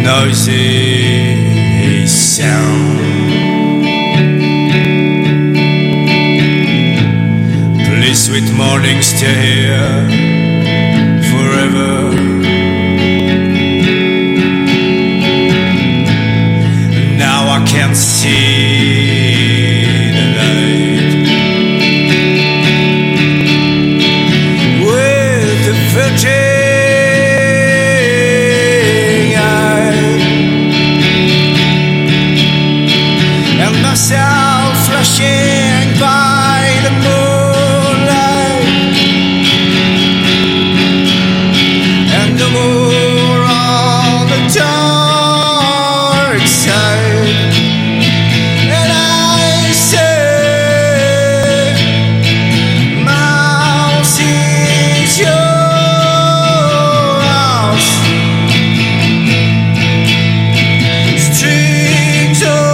noisy sound. Please, sweet morning, stay here forever. Now I can see the light with the virgin. Myself flashing by the moonlight, and no more on the dark side. And I say, Mouse is your house. Strings of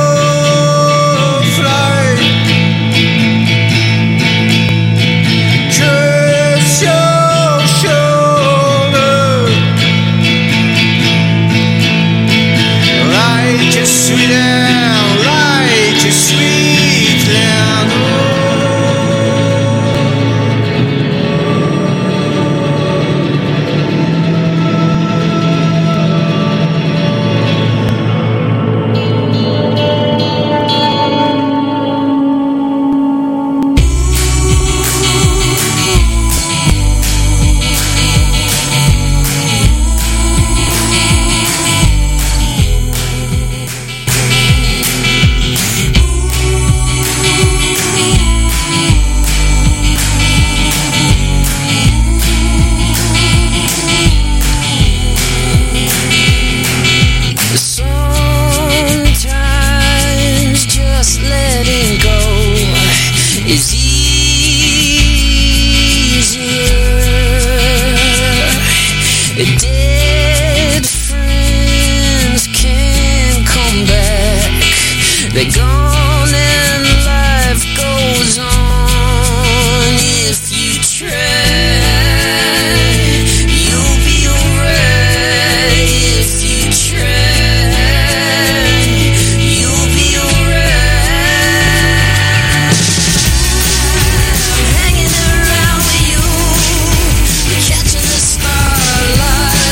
sweet and righteous, sweet land. Is easier. Dead friends can't come back. They're gone and life goes on. If you try, you'll be alright. If you try, you'll be alright. Hanging around with you, catching the starlight.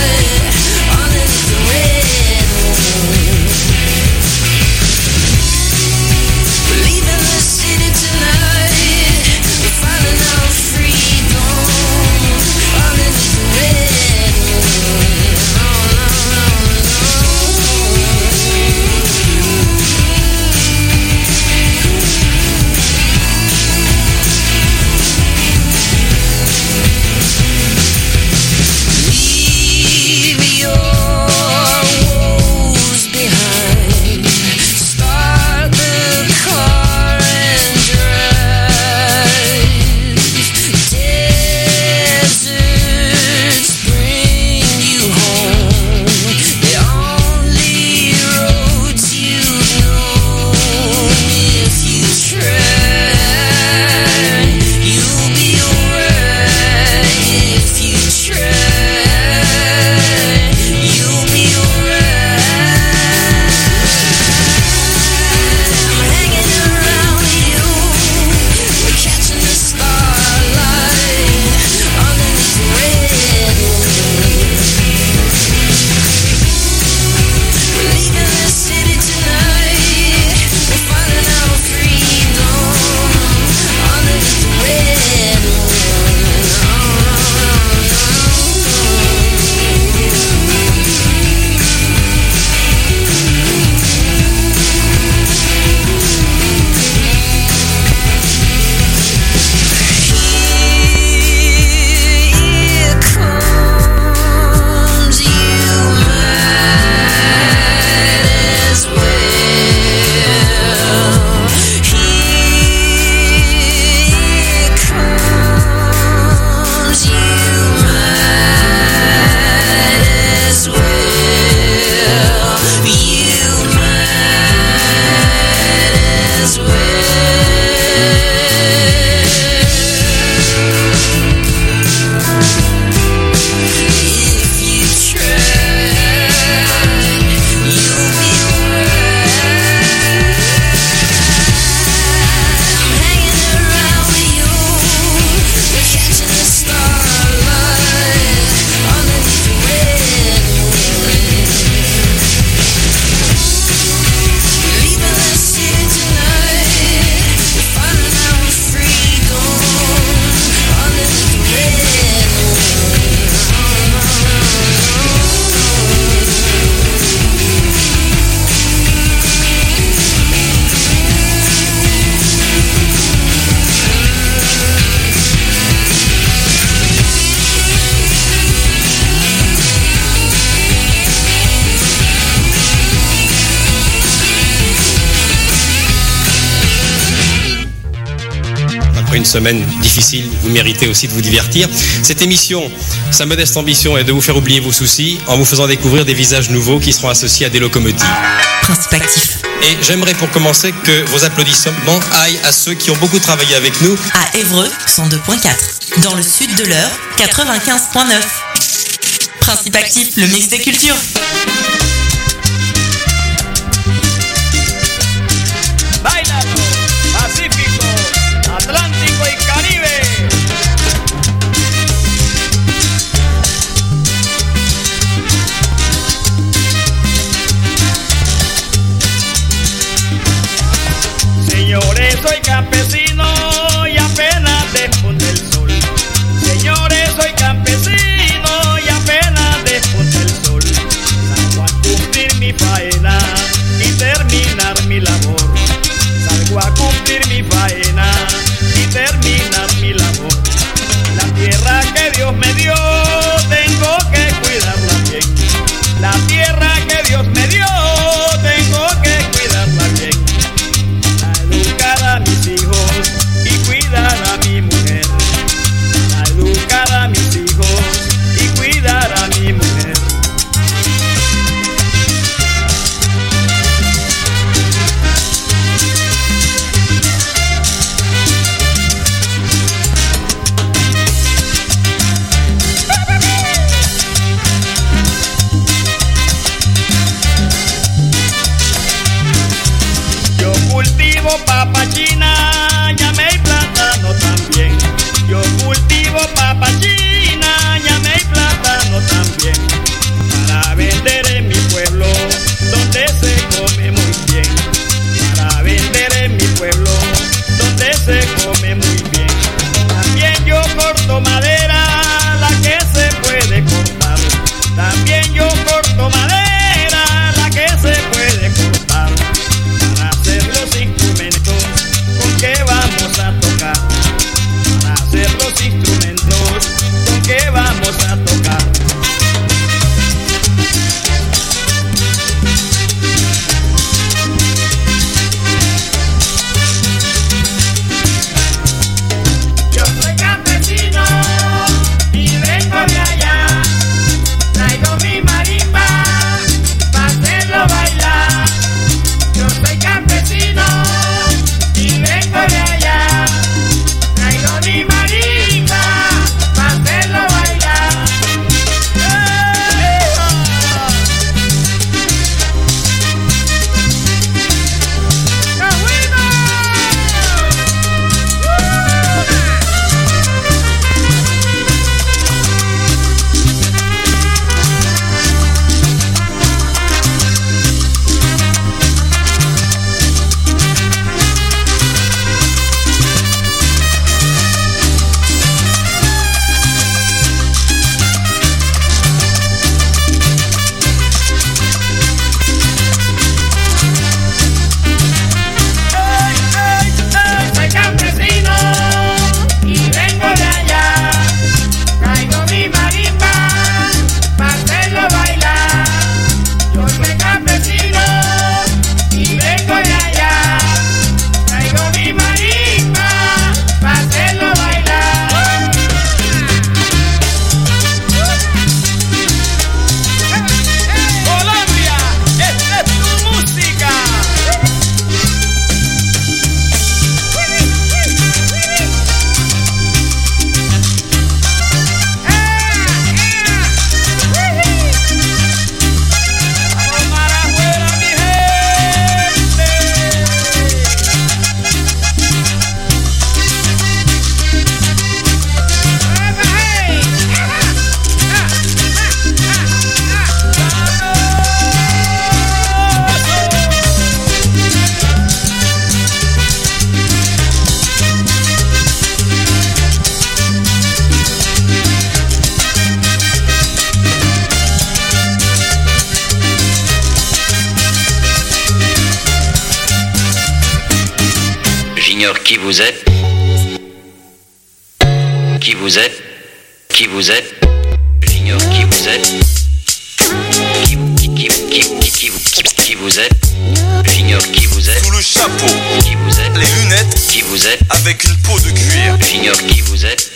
après une semaine difficile, vous méritez aussi de vous divertir. Cette émission, sa modeste ambition est de vous faire oublier vos soucis en vous faisant découvrir des visages nouveaux qui seront associés à des locomotives. Principe actif. Et j'aimerais pour commencer que vos applaudissements aillent à ceux qui ont beaucoup travaillé avec nous. À Évreux, 102.4. Dans le sud de l'Eure, 95.9. Principe actif, le mix des cultures. Bailalo, Pacífico, Atlántico y Caribe. Señores, soy campesino y apenas despunta el sol. Señores, soy campesino y apenas despunta el sol. Salgo a cumplir mi faena y terminar mi labor. Salgo a cumplir mi faena y terminar mi labor. La tierra que Dios me dio, tengo que cuidarla bien. La tierra que Dios me dio, tengo que cuidarla bien. Para educar a mis hijos y cuidar a mi mujer. Para educar a mis hijos y cuidar a mi mujer. Yo cultivo papa china, ñame y plátano también. Yo cultivo papa china, ñame y plátano también. Para vender en mi pueblo, donde se come muy bien. Para vender en mi pueblo, donde se come muy bien. También yo corto madera, la que se puede cortar. También yo corto madera, la que se puede cortar. Para hacer los instrumentos con que vamos a tocar. Para hacer los instrumentos con que vamos a tocar. Yo soy campesino y vengo de allá. Traigo mi marimba para hacerlo bailar. Yo soy campesino y vengo de allá. Traigo mi marimba para hacerlo bailar. Soy campesino y vengo de allá. Traigo mi marimba para hacerlo bailar. Yo soy campesino y vengo de allá. Traigo mi marimba para hacerlo bailar. Colombia, esta es tu música. Vamos para afuera, mi gente. J'ignore qui vous êtes. Qui vous êtes. Qui vous êtes. J'ignore qui vous êtes. Qui vous êtes. J'ignore qui vous êtes. Sous le chapeau, Qui vous êtes. les lunettes, Qui vous êtes. avec une peau de cuir. J'ignore qui vous êtes.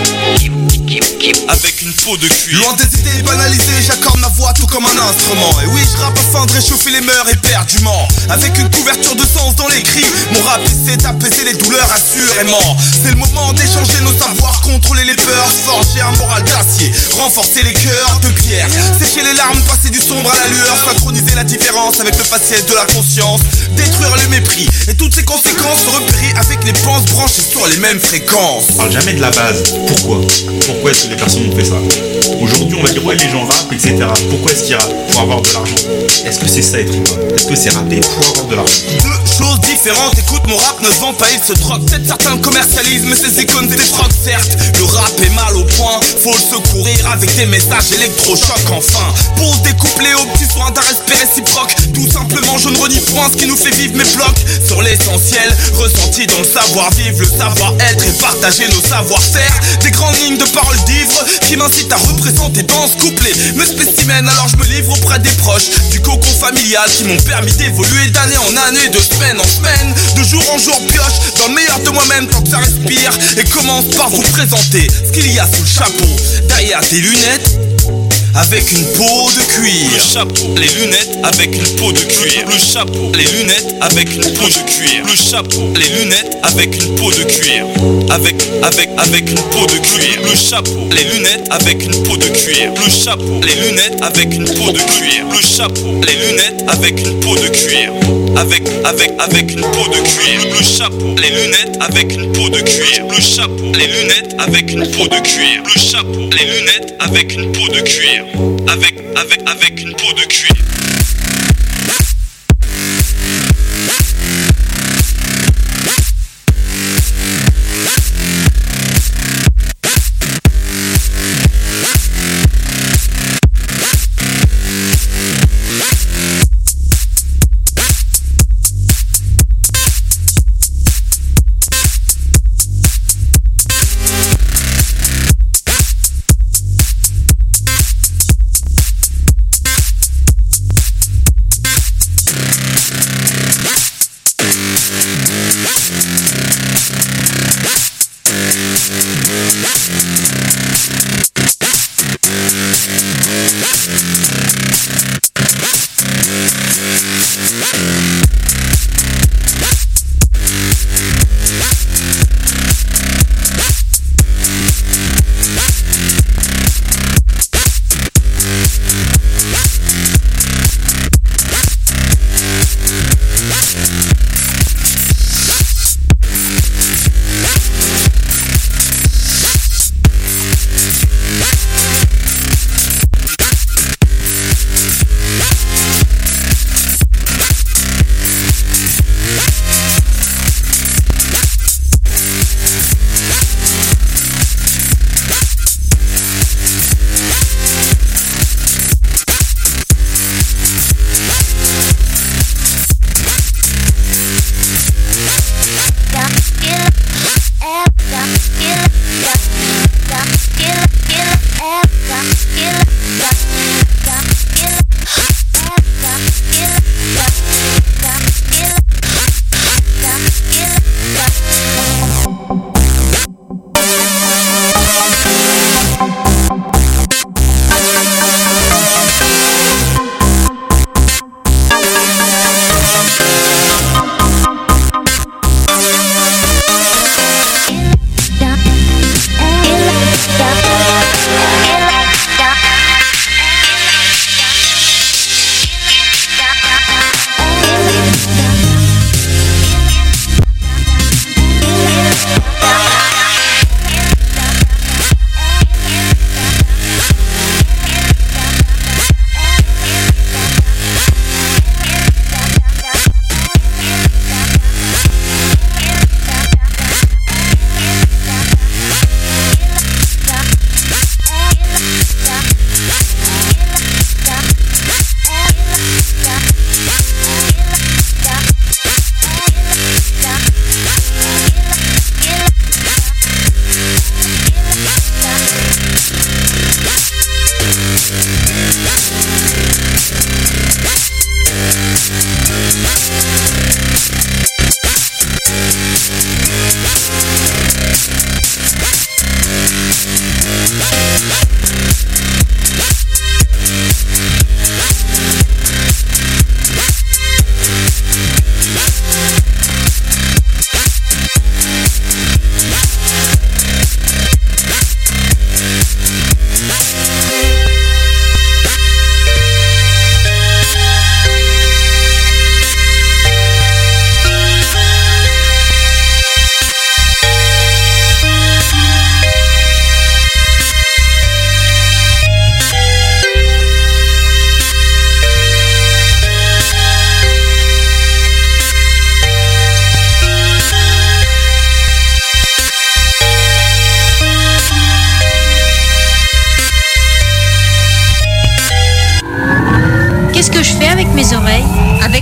Avec une peau de cuir. Loin des idées banalisées, j'accorde ma voix tout comme un instrument. Et oui, je rappe afin de réchauffer les mœurs éperdument. Avec une couverture de sens dans les cris, mon rap essaie d'apaiser les douleurs assurément. C'est le moment d'échanger nos savoirs, contrôler les peurs, forger un moral d'acier, renforcer les cœurs de pierre, sécher les larmes, passer du sombre à la lueur, synchroniser la différence avec le faciès de la conscience, détruire le mépris et toutes ses conséquences, se repérer avec les penses branchées sur les mêmes fréquences. On parle jamais de la base. Pourquoi est-ce que les personnes ont fait ça? Aujourd'hui on va dire ouais les gens rappent etc. Pourquoi est-ce qu'ils rappent? Pour avoir de l'argent. Est-ce que c'est ça être humain? Est-ce que c'est rapper pour avoir de l'argent? Deux choses différentes, écoute mon rap ne se vend pas, il se drogue. Peut-être certains commercialisent mais ces icônes c'est des frogs. Certes, le rap est mal au point, faut le secourir avec des messages électrochocs enfin. Pose des couplets aux petits soins d'un respect réciproque. Tout simplement je ne renie point ce qui nous fait vivre mes blocs sur l'essentiel, ressenti dans le savoir-vivre, le savoir-être et partager nos savoir-faire. Des grandes lignes de paroles d'ivre qui m'incitent à représenter dans ce couplet mes spécimens, alors je me livre auprès des proches du cocon familial qui m'ont permis d'évoluer d'année en année, de semaine en semaine, de jour en jour pioche dans le meilleur de moi-même tant que ça respire. Et commence par vous présenter ce qu'il y a sous le chapeau, derrière des lunettes avec une peau de cuir. Le chapeau, les lunettes avec une peau de cuir. Le chapeau, les lunettes avec une peau de cuir. Le chapeau, les lunettes avec une peau de cuir. Avec une peau de cuir. Le chapeau, les lunettes avec une peau de cuir. Le chapeau, les lunettes avec une peau de cuir. Le chapeau, les lunettes avec une peau de cuir. Avec une peau de cuir. Le chapeau, les lunettes avec une peau de cuir. Le chapeau, les lunettes avec une peau de cuir. Le chapeau, les lunettes avec une peau de cuir. Avec une peau de cuir.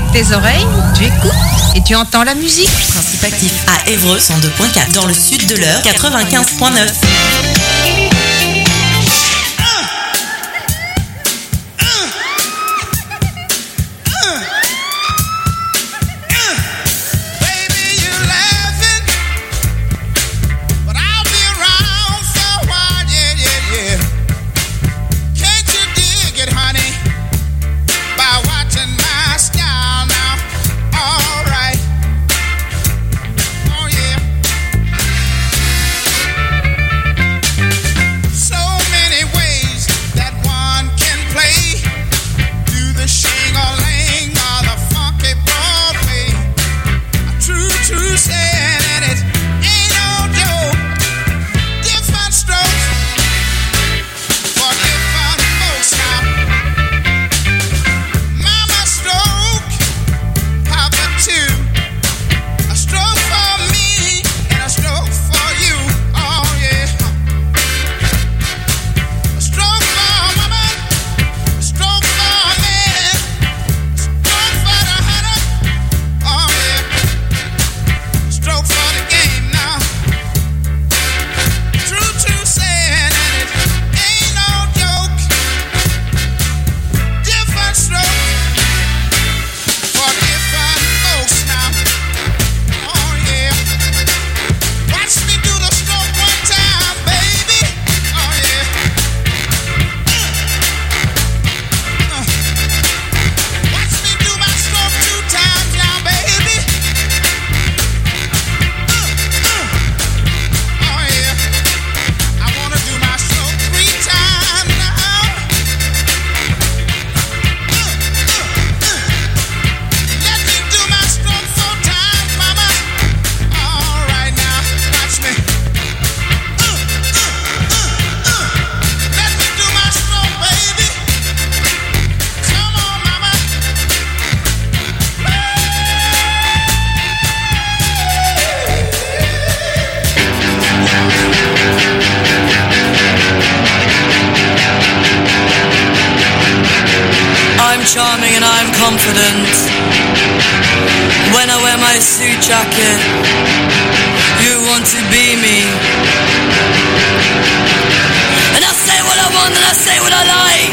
avec tes oreilles, tu écoutes et tu entends la musique. Principe actif à Évreux 102.4. Dans le sud de l'Eure 95.9. Charming and I'm confident. When I wear my suit jacket, you want to be me. And I say what I want and I say what I like.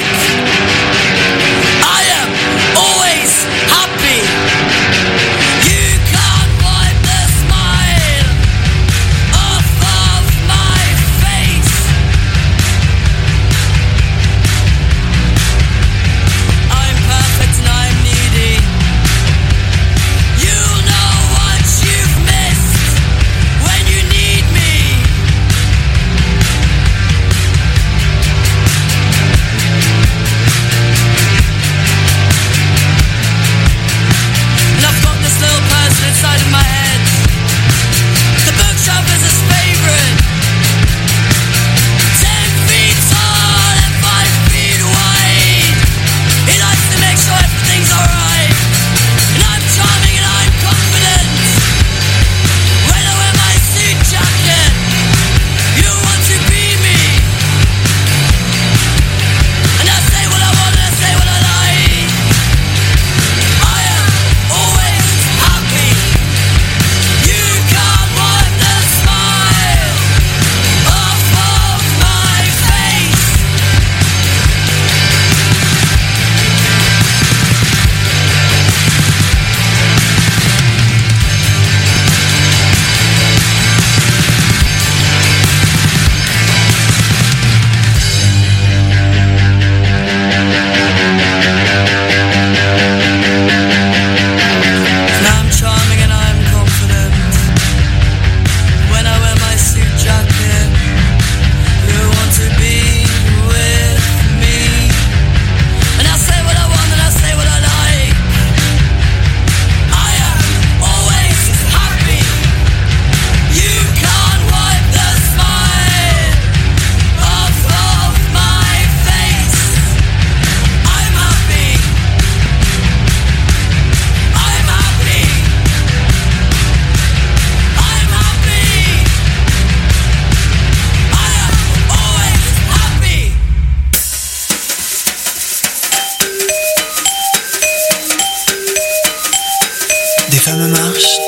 I am always happy. You can't wipe the smile off of my face. I'm perfect and I'm needy. You know what you've missed when you need me.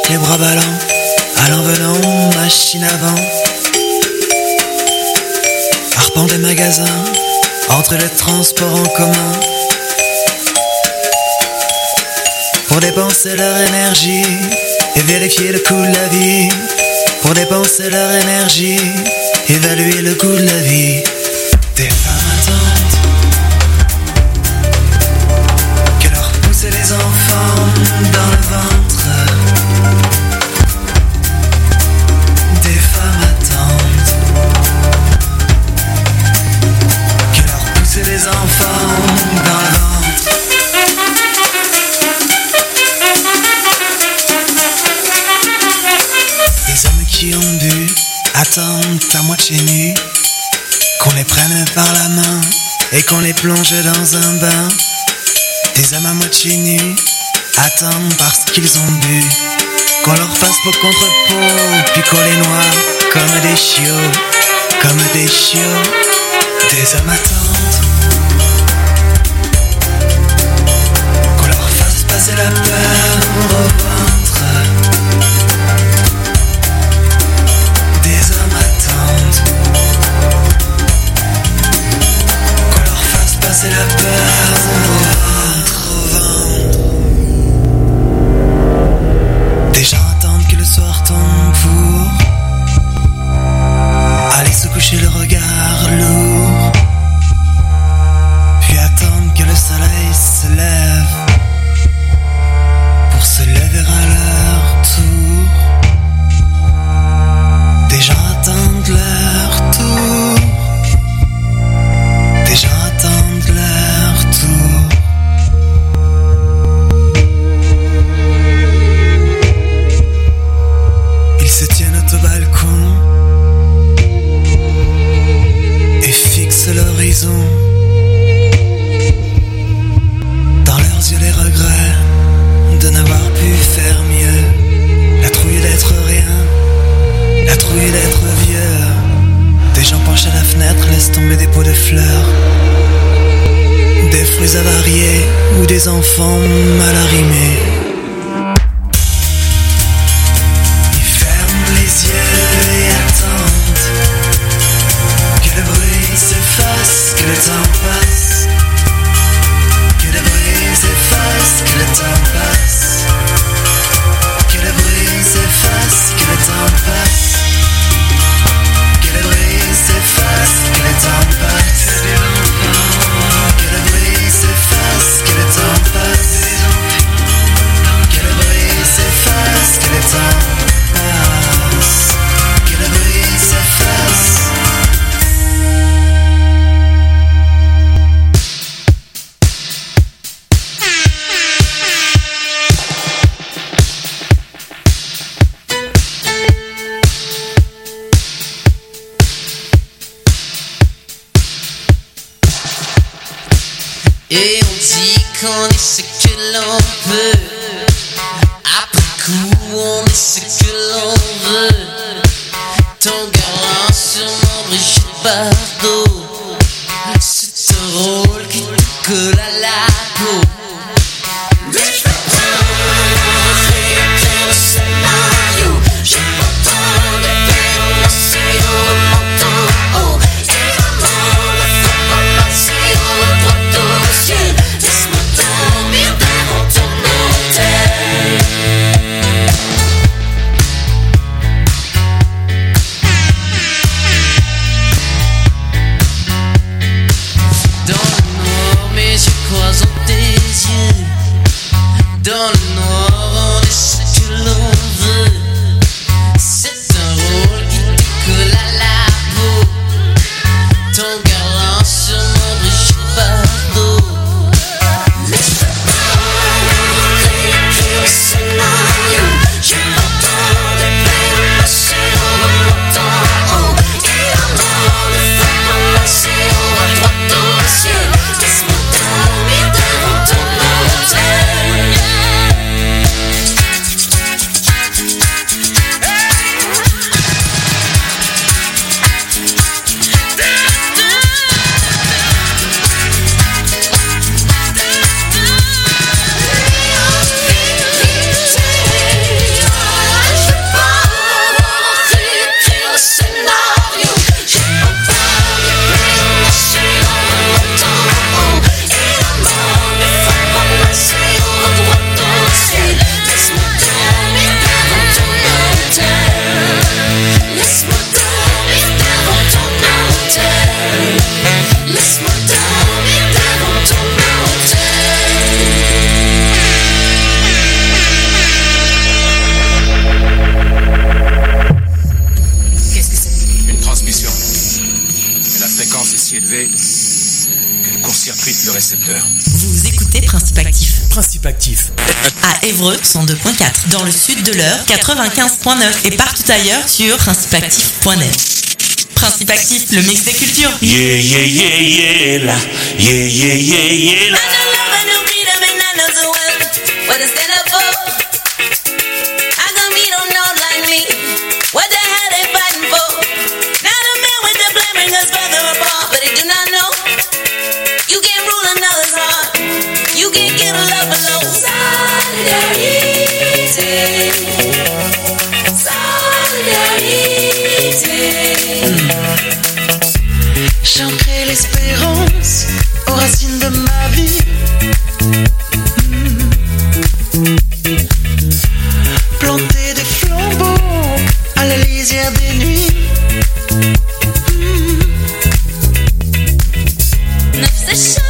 les bras ballants, allant venant, machine avant. Arpent des magasins, entre les transports en commun. Pour dépenser leur énergie et vérifier le coût de la vie. Pour dépenser leur énergie, évaluer le coût de la vie. Des femmes attendent que leur pousser les enfants dans le ventre. Des femmes attendent que leur pousser les enfants dans le ventre. Des hommes qui ont bu attendent à moitié nus, qu'on les prenne par la main et qu'on les plonge dans un bain. Des hommes à moitié nus attendent parce qu'ils ont bu, qu'on leur fasse peau contre peau, puis qu'on les noie comme des chiots, comme des chiots. Des hommes attendent qu'on leur fasse passer la peur au ventre. Des hommes attendent qu'on leur fasse passer la peur au ventre. Des gens attendent que le soir tombe pour aller se coucher le regard lourd, puis attendent que le soleil se lève pour se lever à leur tour. Des gens attendent leur tour. Des gens attendent leur tour. Ils se tiennent au balcon et fixent l'horizon. Dans leurs yeux les regrets de n'avoir pu faire mieux. La trouille d'être rien, la trouille d'être vieux. Des gens penchent à la fenêtre, laissent tomber des pots de fleurs, des fruits avariés ou des enfants mal arrimés. Ils ferment les yeux et attendent que le bruit s'efface, que le temps passe. Que le bruit s'efface, que le temps passe. Que le bruit s'efface, que le temps passe. Que le bruit s'efface, que le temps passe. Que le bruit s'efface, que le temps passe. Que le bruit s'efface, que le temps passe. Que le bruit s'efface. Et on dit qu'on est ce que l'on peut. Après coup, on est ce que l'on veut. Ton galant sur mon Brigitte Bardot, c'est un rôle qui te colle à la peau. Mais je veux pas réécrire le scénario. J'ai pas le temps de balancer au menton. Oh, j'ai vraiment le fond balancé au droit au ciel. Laisse-moi dormir devant ton hôtel. Dans le noir, mes yeux croisent en tes yeux. Dans le noir, on est ce que l'on veut. C'est un rôle qui te colle à la peau. Ton galant sur mon Brigitte Bardot. Mais je peux pas réécrire le scénario. J'ai l'entends des peines passer au menton. Oh, il a mort le feu balancé au droit au ciel. Laisse-moi dormir devant ton hôtel. le récepteur. Vous écoutez Principe Actif. Principe Actif. À Évreux, 102.4. Dans le sud de l'Eure, 95.9. Et partout ailleurs sur principeactif.net. Principe Actif, le mix des cultures. Yeah, yeah, yeah, yeah, la. Yeah, yeah, yeah, yeah, la. I don't love and no freedom and I know so well what to stand up for. How come he don't know like me? What the hell they fighting for? Now the man with the blame bring us further apart, but they do not know. You can't rule another's heart. You can't get a love below. Solidarité. J'ancrais l'espérance aux racines de ma vie. Planter des flambeaux à la lisière des nuits. Neuf sessions.